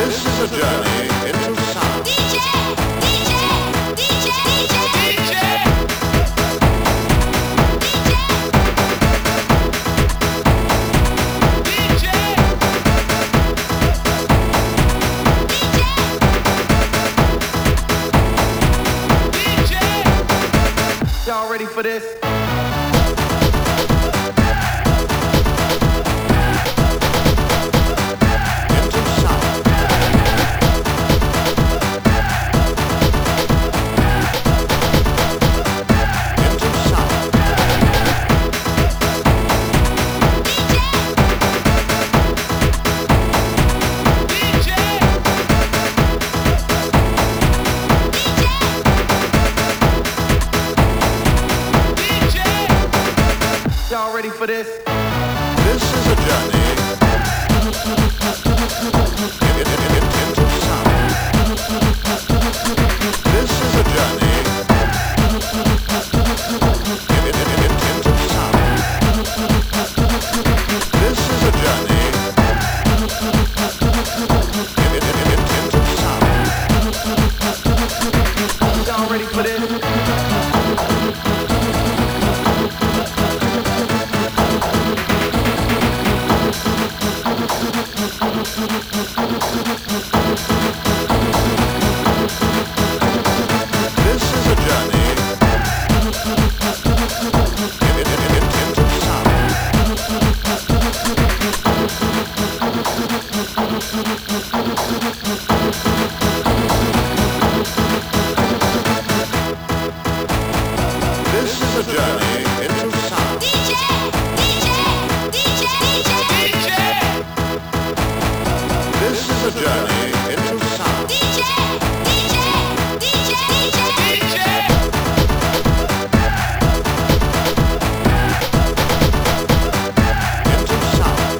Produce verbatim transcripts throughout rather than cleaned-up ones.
This is a journey into sound. D J, D J, D J, D J, D J. Y'all ready for this? Y'all ready for this? This is a journey in, in, in, in, into sound. This is a journey in, in, in, in, into sound. This is a journey in, in, in, in, into sound. Y'all ready for this? This is a journey in, in, in, in, into sound. This is a journey into sound. D J, D J, D J, D J, D J. This is a journey into sound. D J, D J, D J, D J, D J. Into sound.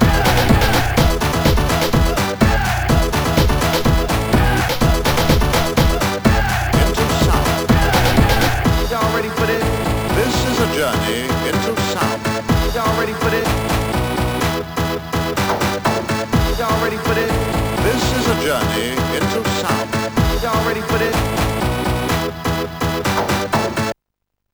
Into sound. Y'all ready for this? This is a journey into sound. Y'all ready for this? Y'all ready for this? This is a journey